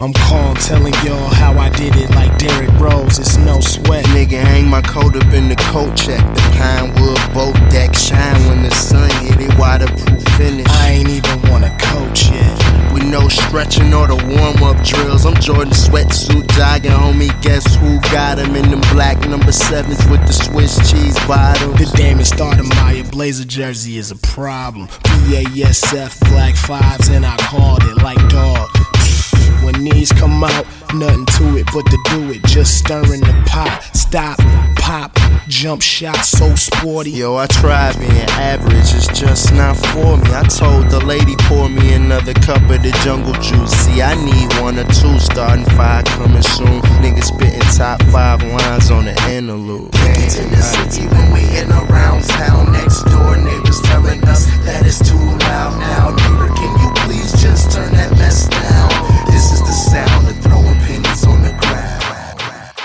I'm calm telling y'all how I did it like Derrick Rose, it's no sweat. Nigga, hang my coat up in the coat check. The Pinewood boat deck shine when the sun hit it, waterproof finish. I ain't even wanna coach yet. With no stretching or the warm-up drills, I'm Jordan sweatsuit jogging, homie, guess who got him in them black number 7s with the Swiss cheese bottoms. The Damon Stoudemire Blazer jersey is a problem. BASF black 5s and I called it like dog. When these come out, nothing to it but to do it. Just stirring the pot, stop, pop, jump shot, so sporty. Yo, I tried being average, it's just not for me. I told the lady, pour me another cup of the jungle juice. See, I need 1 or 2, starting 5 coming soon. Niggas spitting top 5 lines on the interlude. Gangs in the city when we in around town. Next door neighbors telling us that it's too loud now. Neighbor, can you please just turn that mess down? This is the sound of throwing pennies on the ground.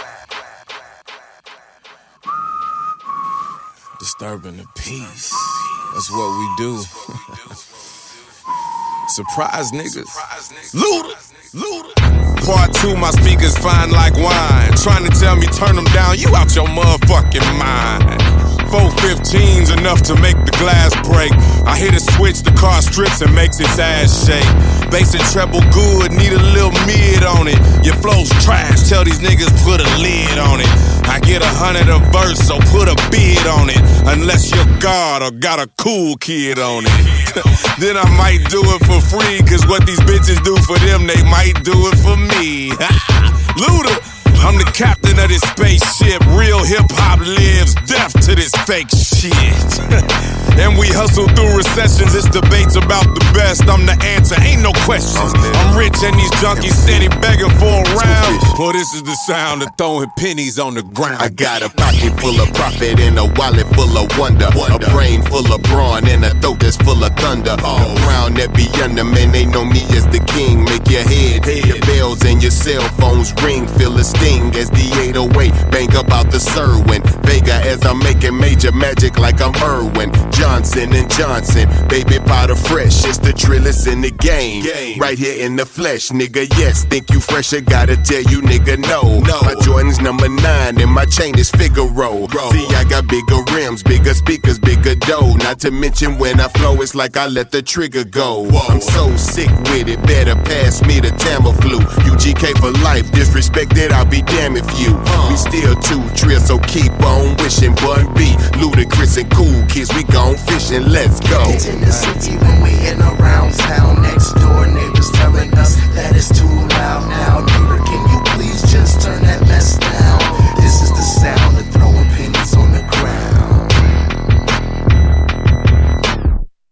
Disturbing the peace. That's what we do. Surprise niggas. Luda. Part 2, my speakers fine like wine. Trying to tell me turn them down, you out your motherfucking mind. 415's enough to make the glass break. I hit a switch, the car strips and makes its ass shake. Bass and treble good, need a little mid on it. Your flow's trash, tell these niggas put a lid on it. I get 100 a verse, so put a bid on it. Unless you're God or got a cool kid on it. Then I might do it for free, cause what these bitches do for them, they might do it for me. Luda, I'm the captain of this spaceship. Real hip-hop lives, death to this fake shit. And we hustle through recessions, it's debates about the best. I'm the answer, ain't no questions. I'm rich and these junkies steady begging for a round. Well, this is the sound of throwing pennies on the ground. I got a pocket full of profit and a wallet full of wonder. A brain full of brawn and a throat that's full of thunder. The crown that be under, man, they know me as the king. Make your head, your bells and your cell phones ring. Feel a sting as the 808 bang up out the Serwin. Vega as I'm making major magic like I'm Irwin. Johnson and Johnson, baby powder fresh. It's the trillest in the game. Right here in the flesh, nigga. Yes, think you fresher, gotta tell you, nigga, no. My Jordan's number 9 and my chain is Figaro. See, I got bigger rims, bigger speakers, bigger dough. Not to mention when I flow, it's like I let the trigger go. I'm so sick with it, better pass me the Tamiflu. UGK for life, disrespected, I'll be damn if you. We still 2 trill, so keep on wishing. Bun B, Ludacris and cool kids, we gon' fishing, let's go. It's in the city when we in around town. Next